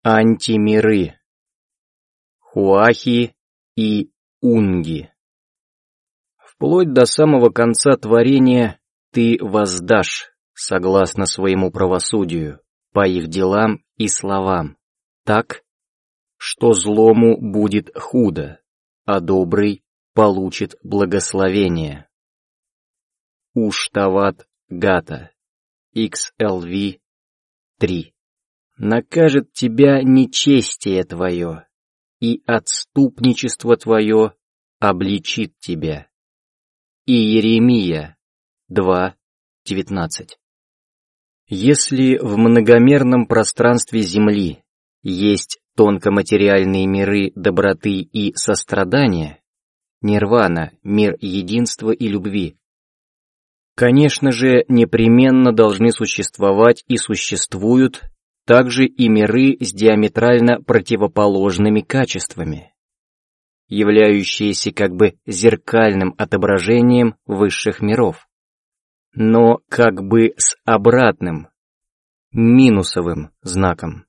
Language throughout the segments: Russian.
Антимиры. Хуахи и Унги. Вплоть до самого конца творения ты воздашь, согласно своему правосудию, по их делам и словам, так, что злому будет худо, а добрый получит благословение. Уштават Гата, XLV 3. Накажет тебя нечестие твое, и отступничество твое обличит тебя. Иеремия 2:19. Если в многомерном пространстве Земли есть тонкоматериальные миры доброты и сострадания, нирвана, мир единства и любви, конечно же, непременно должны существовать и существуют также и миры с диаметрально противоположными качествами, являющиеся как бы зеркальным отображением высших миров, но как бы с обратным, минусовым знаком.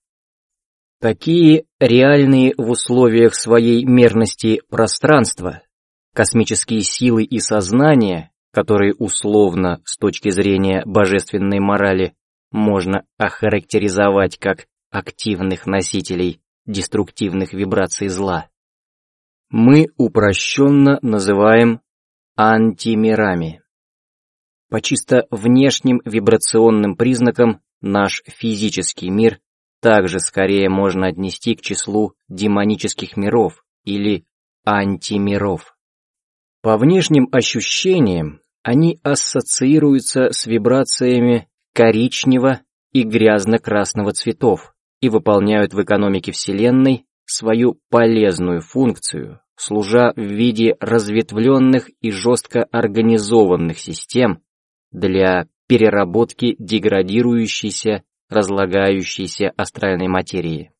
Такие реальные в условиях своей мерности пространства, космические силы и сознания, которые условно с точки зрения божественной морали можно охарактеризовать как активных носителей деструктивных вибраций зла, мы упрощенно называем антимирами. По чисто внешним вибрационным признакам наш физический мир также скорее можно отнести к числу демонических миров или антимиров. По внешним ощущениям они ассоциируются с вибрациями коричневого и грязно-красного цветов и выполняют в экономике Вселенной свою полезную функцию, служа в виде разветвленных и жестко организованных систем для переработки деградирующейся, разлагающейся астральной материи.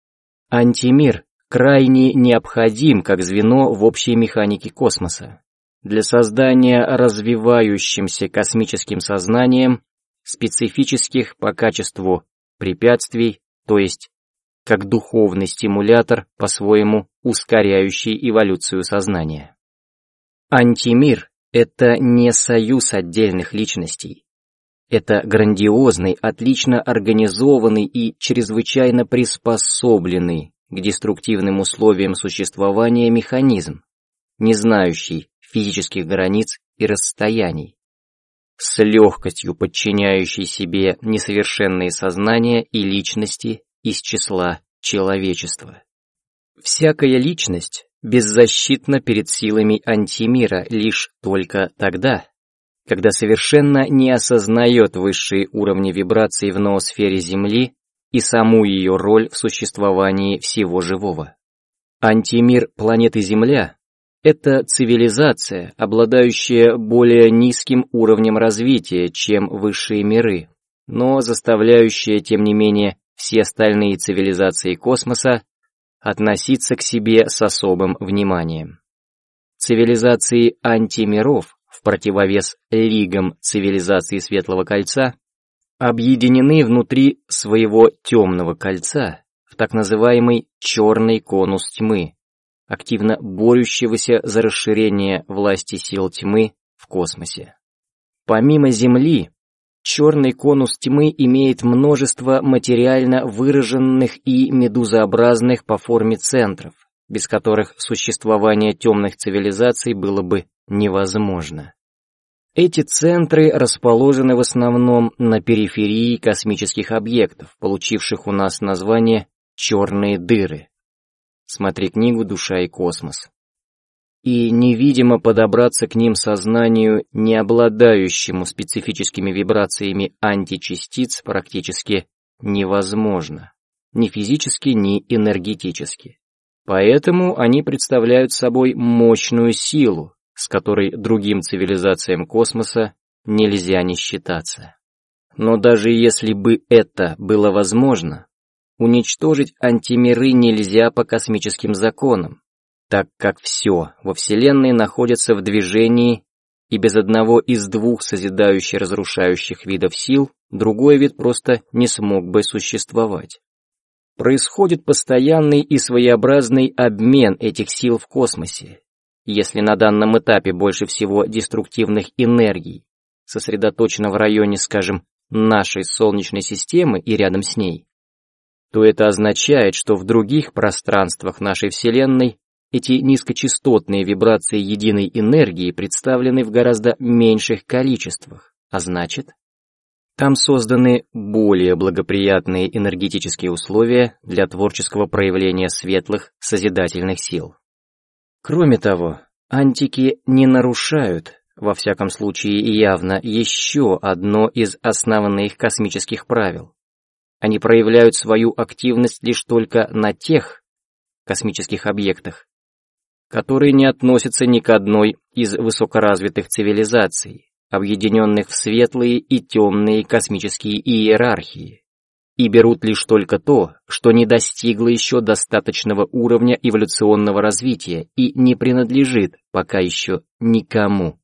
Антимир крайне необходим как звено в общей механике космоса для создания развивающимся космическим сознанием специфических по качеству препятствий, то есть как духовный стимулятор, по-своему ускоряющий эволюцию сознания. Антимир — это не союз отдельных личностей. Это грандиозный, отлично организованный и чрезвычайно приспособленный к деструктивным условиям существования механизм, не знающий физических границ и расстояний, с легкостью подчиняющий себе несовершенные сознания и личности из числа человечества. Всякая личность беззащитна перед силами антимира лишь только тогда, когда совершенно не осознает высшие уровни вибраций в ноосфере Земли и саму ее роль в существовании всего живого. Антимир планеты Земля — это цивилизация, обладающая более низким уровнем развития, чем высшие миры, но заставляющая, тем не менее, все остальные цивилизации космоса относиться к себе с особым вниманием. Цивилизации антимиров, в противовес лигам цивилизации Светлого Кольца, объединены внутри своего темного кольца в так называемый черный конус тьмы, активно борющегося за расширение власти сил тьмы в космосе. Помимо Земли, черный конус тьмы имеет множество материально выраженных и медузообразных по форме центров, без которых существование темных цивилизаций было бы невозможно. Эти центры расположены в основном на периферии космических объектов, получивших у нас название «черные дыры». Смотри книгу «Душа и космос». И невидимо подобраться к ним сознанию, не обладающему специфическими вибрациями античастиц, практически невозможно, ни физически, ни энергетически. Поэтому они представляют собой мощную силу, с которой другим цивилизациям космоса нельзя не считаться. Но даже если бы это было возможно, уничтожить антимиры нельзя по космическим законам, так как все во Вселенной находится в движении, и без одного из двух созидающих-разрушающих видов сил другой вид просто не смог бы существовать. Происходит постоянный и своеобразный обмен этих сил в космосе. Если на данном этапе больше всего деструктивных энергий сосредоточено в районе, скажем, нашей Солнечной системы и рядом с ней, то это означает, что в других пространствах нашей Вселенной эти низкочастотные вибрации единой энергии представлены в гораздо меньших количествах, а значит, там созданы более благоприятные энергетические условия для творческого проявления светлых, созидательных сил. Кроме того, антики не нарушают, во всяком случае явно, еще одно из основных космических правил. Они проявляют свою активность лишь только на тех космических объектах, которые не относятся ни к одной из высокоразвитых цивилизаций, объединенных в светлые и темные космические иерархии, и берут лишь только то, что не достигло еще достаточного уровня эволюционного развития и не принадлежит пока еще никому.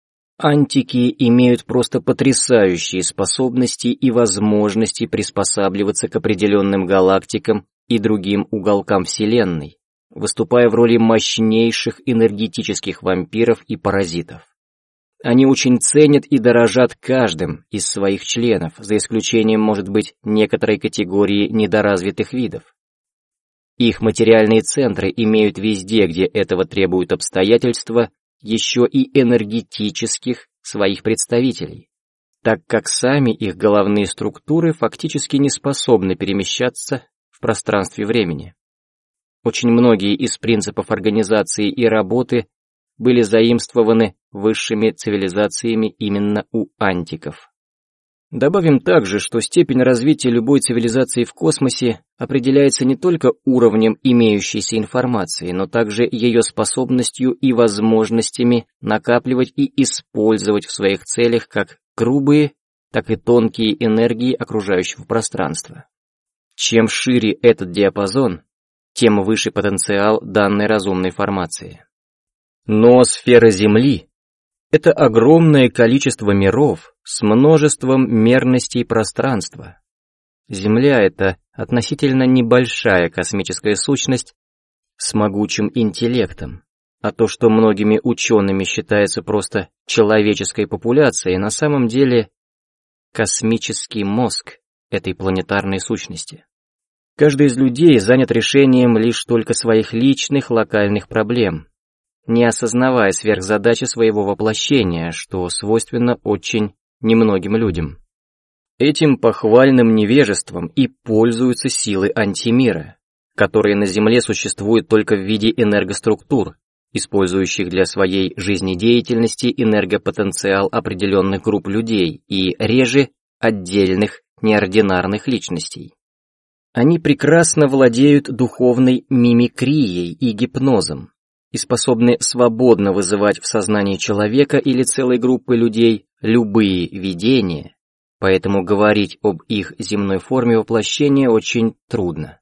Антики имеют просто потрясающие способности и возможности приспосабливаться к определенным галактикам и другим уголкам Вселенной, выступая в роли мощнейших энергетических вампиров и паразитов. Они очень ценят и дорожат каждым из своих членов, за исключением, может быть, некоторой категории недоразвитых видов. Их материальные центры имеют везде, где этого требуют обстоятельства, еще и энергетических своих представителей, так как сами их головные структуры фактически не способны перемещаться в пространстве времени. Очень многие из принципов организации и работы были заимствованы высшими цивилизациями именно у антиков. Добавим также, что степень развития любой цивилизации в космосе определяется не только уровнем имеющейся информации, но также ее способностью и возможностями накапливать и использовать в своих целях как грубые, так и тонкие энергии окружающего пространства. Чем шире этот диапазон, тем выше потенциал данной разумной формации. Ноосфера Земли — это огромное количество миров с множеством мерностей пространства. Земля — это относительно небольшая космическая сущность с могучим интеллектом, а то, что многими учеными считается просто человеческой популяцией, на самом деле космический мозг этой планетарной сущности. Каждый из людей занят решением лишь только своих личных локальных проблем, не осознавая сверхзадачи своего воплощения, что свойственно очень немногим людям. Этим похвальным невежеством и пользуются силы антимира, которые на Земле существуют только в виде энергоструктур, использующих для своей жизнедеятельности энергопотенциал определенных групп людей и реже отдельных неординарных личностей. Они прекрасно владеют духовной мимикрией и гипнозом и способны свободно вызывать в сознании человека или целой группы людей любые видения, поэтому говорить об их земной форме воплощения очень трудно.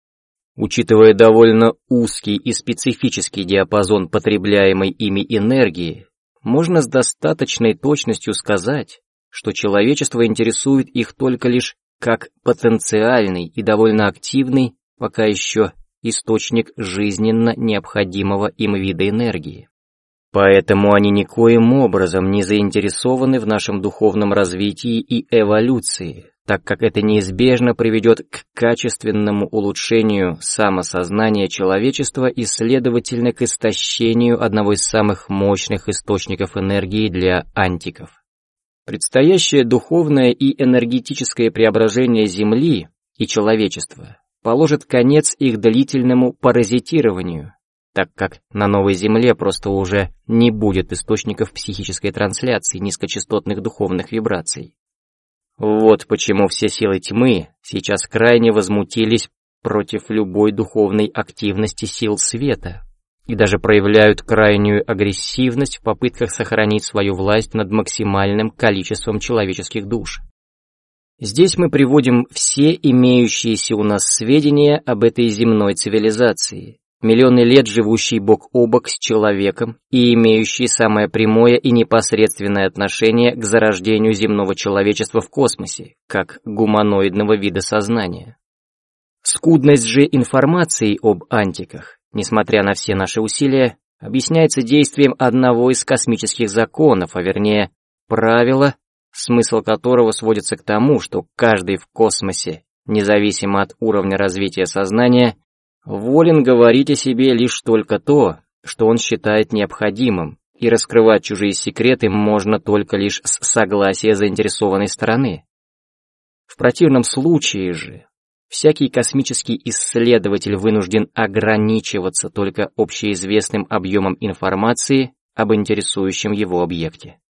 Учитывая довольно узкий и специфический диапазон потребляемой ими энергии, можно с достаточной точностью сказать, что человечество интересует их только лишь как потенциальный и довольно активный, пока еще источник жизненно необходимого им вида энергии. Поэтому они никоим образом не заинтересованы в нашем духовном развитии и эволюции, так как это неизбежно приведет к качественному улучшению самосознания человечества и, следовательно, к истощению одного из самых мощных источников энергии для антиков. Предстоящее духовное и энергетическое преображение Земли и человечества положит конец их длительному паразитированию, так как на новой Земле просто уже не будет источников психической трансляции низкочастотных духовных вибраций. Вот почему все силы тьмы сейчас крайне возмутились против любой духовной активности сил света и даже проявляют крайнюю агрессивность в попытках сохранить свою власть над максимальным количеством человеческих душ. Здесь мы приводим все имеющиеся у нас сведения об этой земной цивилизации, миллионы лет живущей бок о бок с человеком и имеющей самое прямое и непосредственное отношение к зарождению земного человечества в космосе, как гуманоидного вида сознания. Скудность же информации об антиках, несмотря на все наши усилия, объясняется действием одного из космических законов, а вернее, правила, смысл которого сводится к тому, что каждый в космосе, независимо от уровня развития сознания, волен говорить о себе лишь только то, что он считает необходимым, и раскрывать чужие секреты можно только лишь с согласия заинтересованной стороны. В противном случае же, всякий космический исследователь вынужден ограничиваться только общеизвестным объемом информации об интересующем его объекте.